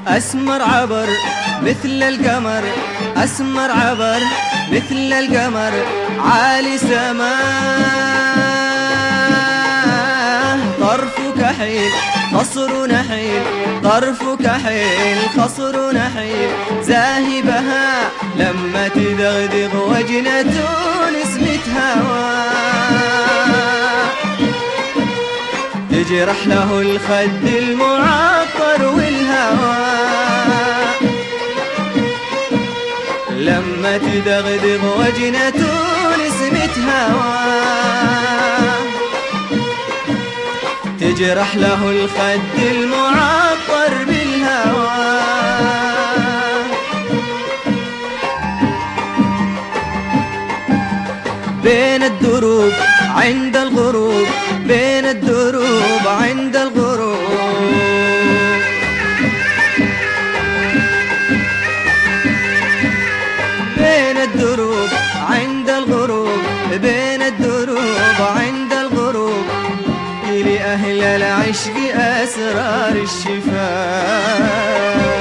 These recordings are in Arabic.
أسمر عبر مثل القمر، أسمر عبر مثل القمر، عالي سماه طرفك حيل خصر نحيل، طرفك حيل خصر نحيل، زاهبها لما تدغدغ وجنة نسمة هوا، تجرح له الخد المعطر والهوى، لما تدغدغ وجنة نسمة هوا، تجرح له الخد المعطر بالهوى. بين الدروب عند الغروب، بين الدروب عند الغروب، بين الدروب عند الغروب، بين الدروب عند الغروب، لأهل العشق أسرار الشفاء.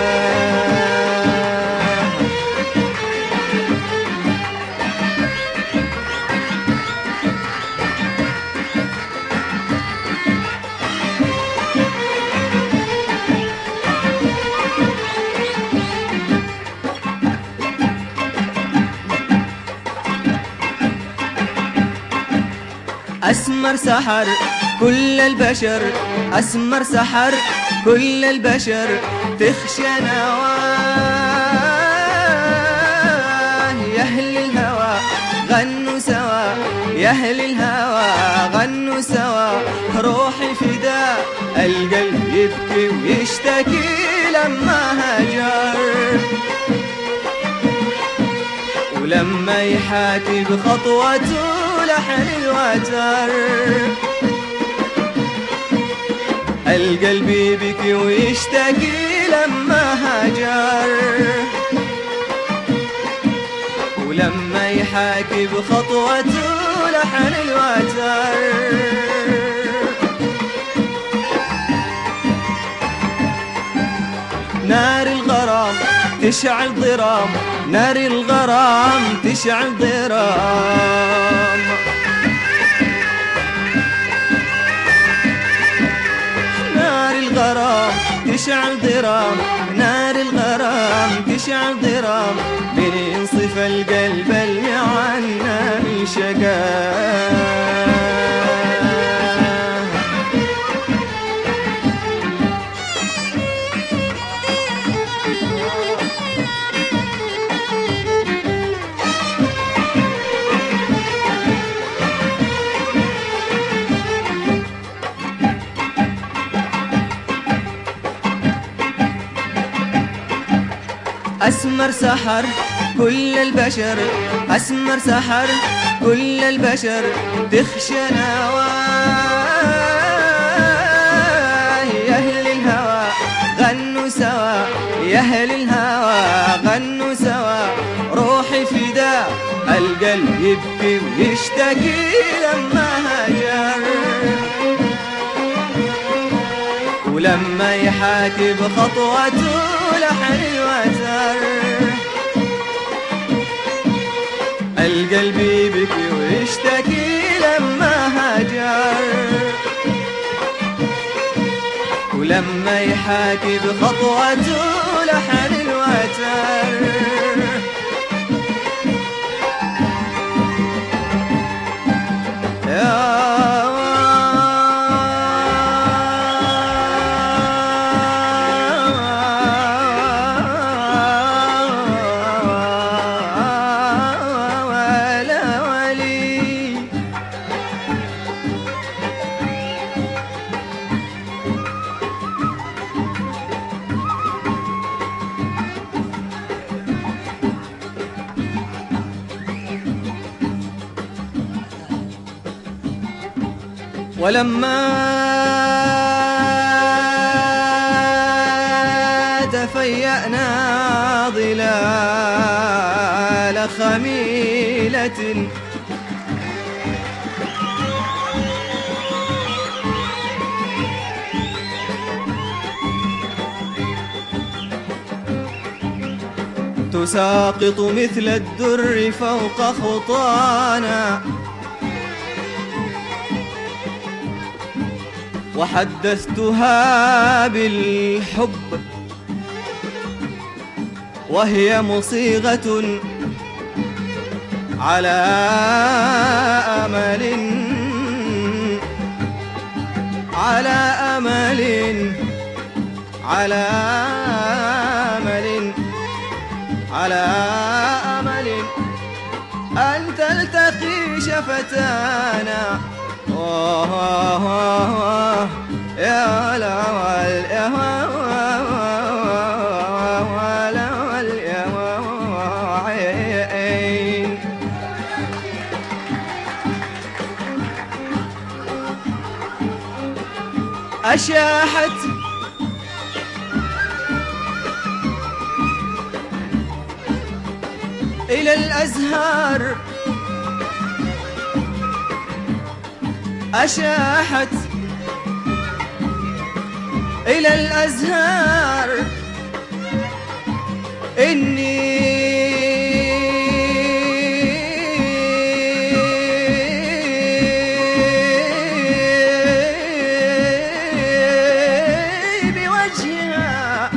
أسمر سحر كل البشر، أسمر سحر كل البشر، تخشى نواه يا أهل الهوى غنوا سوا، يا أهل الهوى غنوا سوا، روحي فداء القلب يبكي ويشتكي لما هجر، ولما يحاكي بخطوته لحن الوتر، القلب يبكي ويشتكي لما هجر، ولما يحاكي بخطوته لحن الوتر. نار الغرام تشعل ضرام، نار الغرام تشعل ضرام، نار الغرام تشعل ضرام، نار الغرام تشعل ضرام، بينصف القلب المعنى من شقاه. أسمر سحر كل البشر، أسمر سحر كل البشر، تخشى نواه يا أهل الهوى غنوا سوا، يا أهل الهوى غنوا سوا، روحي فداء القلب يبكي ويشتكي لما هجر، ولما يحاكي بخطوته لحن الوتر، القلب يبكي ويشتكي لما هجر، ولما يحاكي بخطوته لحن الوتر. ولما تفيأنا ظلال خميلة تساقط مثل الدر فوق خطانا، وحدثتها بالحب وهي مصيغة على أمل، على أمل، على أمل، على أمل أن تلتقي شفتانا. يا لول يا لول يا عين. أشاحت إلى الأزهار، أشاحت إلى الأزهار إني بوجهها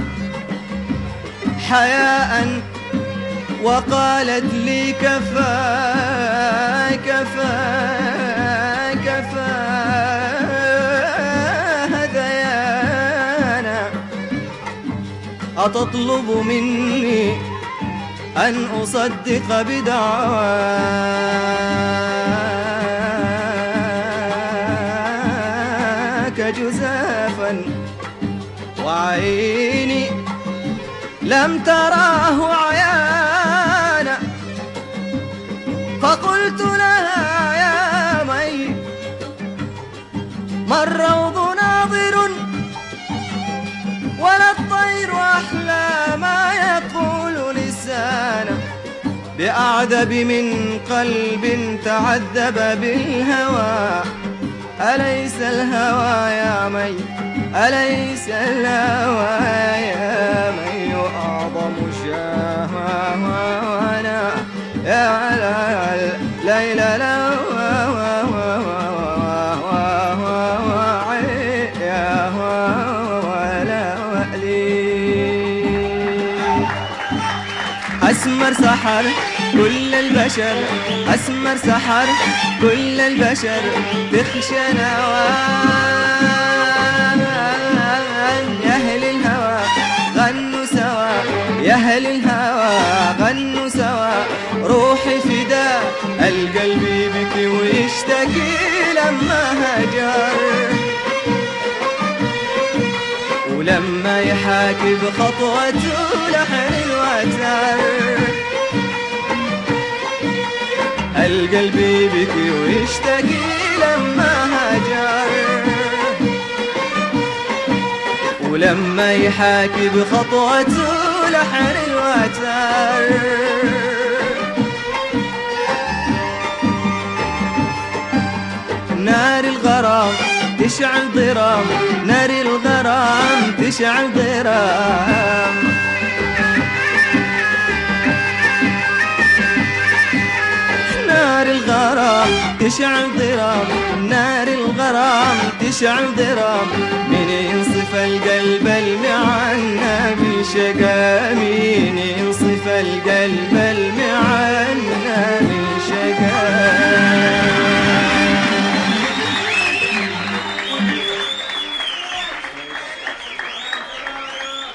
حياء، وقالت لي كفى كفى كفى هذيانا، أتطلب مني أن أصدق بدعواك جزافا، وعيني لم تراه عيانا. فقلت لها يا مي ما الروض ناظر ولا الطير أحلى ما يقول لسانا، بأعذب من قلب تعذب بالهوى. أليس الهوى يا مي، أليس الهوى يا مي أعظم شهوانا يا ليلى لا أسمر سحر كل البشر، أسمر سحر كل البشر، تخشى نوان يا أهل الهوى غنوا سوا، يا أهل الهوى غنوا سوا. روحي فداء القلب يبكي ويشتكي لما هجر، ولما يحاكي بخطوته لحن الوتر، القلب يبكي ويشتكي لما هجر، ولما يحاكي بخطوته لحن الوتر. نار الغرام تشعل ضرام، نار الغرام تشعل ضرام، نار الغرام تشعل ضرام، نار الغرام تشعل ضرام. من ينصف القلب المعنى بشقا